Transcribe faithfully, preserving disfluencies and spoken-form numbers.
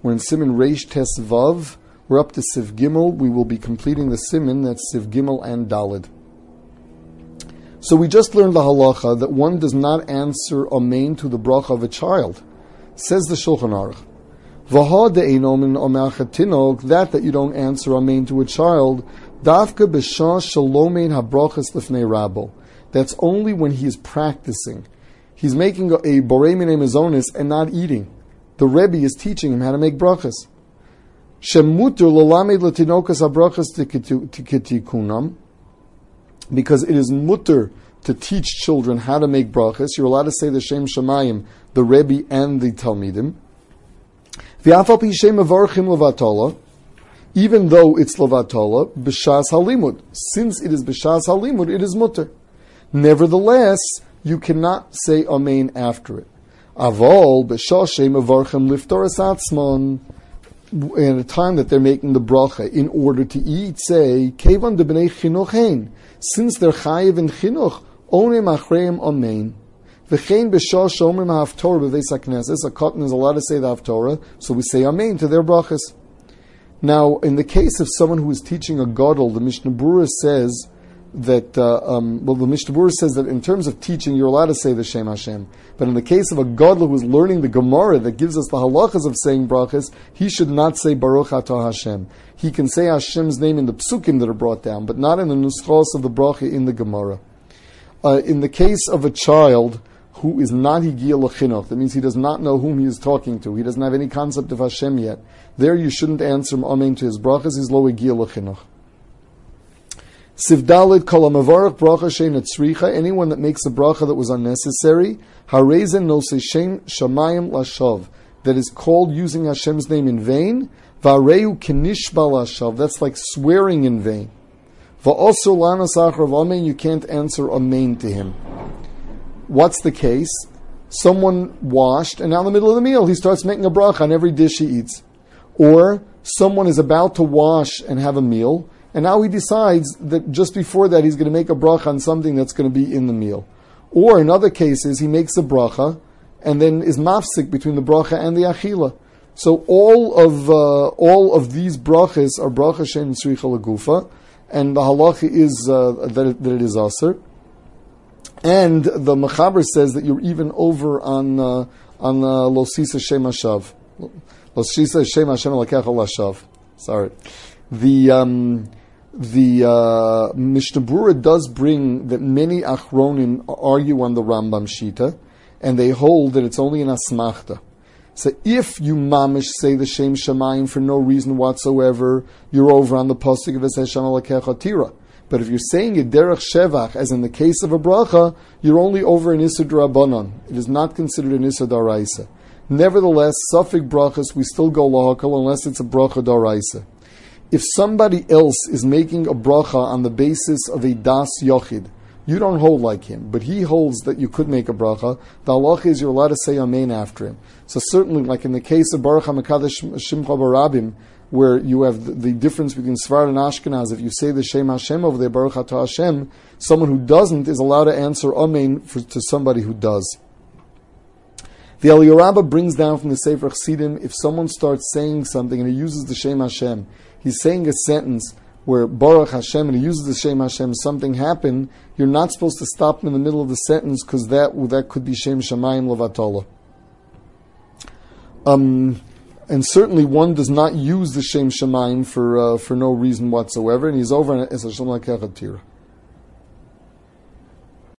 We're in Siman Reish Tes Vav. We're up to Siv Gimel. We will be completing the Siman, that's Siv Gimel and Dalid. So we just learned the halacha that one does not answer amen to the bracha of a child. Says the Shulchan Aruch. V'ha de'eino min omeach tinok, that that you don't answer amen to a child, dafka b'shah shalomein habrachas lifnei rabo. That's only when he is practicing. He's making a, a borei minei mezonis and not eating. The Rebbe is teaching him how to make brachas. Shemutur lolamed latinokas habrachas tiketikunam, because it is mutter to teach children how to make brachas. You're allowed to say the Shem Shamayim, the Rebbe and the Talmidim. Even though it's levatola, b'shas halimud. Since it is b'shas halimud, it is mutter. Nevertheless, you cannot say amen after it. Avol b'shashem avarchem liftoras atzmon. In a time that they're making the bracha in order to eat, say kevan de bnei chinuch hein. Since they're chayiv in chinuch, onem achreim amen. V'chein b'shah shomrim haftorah b'veis hakneses. A cotton is allowed to say the haftorah, so we say amen to their brachas. Now, in the case of someone who is teaching a gadol, the Mishnah Berurah says that, uh, um, well, the Mishnah Berurah says that in terms of teaching, you're allowed to say the Shem Hashem. But in the case of a gadol who is learning the Gemara that gives us the halachas of saying brachas, he should not say Baruch Atah Hashem. He can say Hashem's name in the psukim that are brought down, but not in the nuschos of the bracha in the Gemara. Uh, in the case of a child who is not higia l'chinuch, that means he does not know whom he is talking to, he doesn't have any concept of Hashem yet, there you shouldn't answer amen to his brachas, he's lo higia l'chinuch. Sivdalid kol hamavarach bracha shein etzricha, anyone that makes a bracha that was unnecessary, harezen nosei shem shamayim lashav, that is called using Hashem's name in vain, v'areu kenishba lashav, that's like swearing in vain. Va'osu lanas achrav amen, you can't answer amen to him. What's the case? Someone washed, and now in the middle of the meal, he starts making a bracha on every dish he eats. Or someone is about to wash and have a meal, and now he decides that just before that he's going to make a bracha on something that's going to be in the meal. Or in other cases, he makes a bracha, and then is mafsik between the bracha and the achila. So all of uh, all of these brachas are bracha shem tzricha legufa, and the halacha is uh, that, it, that it is aser. And the Mechaber says that you're even over on uh, on uh, Losisa Shem Hashav. Losisa Shem Hashem Lakecha Lashav. Sorry. The um, the uh, Mishnah Berurah does bring that many Achronim argue on the Rambam Shita, and they hold that it's only an asmachta. So if you mamish say the Shem Shamayim for no reason whatsoever, you're over on the pasuk of Hashem Lakecha Tira. But if you're saying it derech shevach, as in the case of a bracha, you're only over an Issur D'Rabbanan. It is not considered an Issur D'Oraisa. Nevertheless, Safik brachas, we still go lahakal unless it's a bracha D'Oraisa. If somebody else is making a bracha on the basis of a das yochid, you don't hold like him, but he holds that you could make a bracha, the halacha is you're allowed to say amen after him. So certainly, like in the case of Baruch HaMekadesh Shimcha Barabim, where you have the, the difference between Sfarad and Ashkenaz, if you say the Shem Hashem over there, Baruch Atah Hashem, someone who doesn't is allowed to answer amen for, to somebody who does. The Aliyah Rabbah brings down from the Sefer Chassidim, if someone starts saying something and he uses the Shem Hashem, he's saying a sentence where Baruch Hashem and he uses the Shem Hashem, something happened, you're not supposed to stop him in the middle of the sentence because that, that could be Shem Shamayim Levatola. Um... And certainly one does not use the Shem Shamayim for uh, for no reason whatsoever, and he's over as a Shem Lakecha Tira.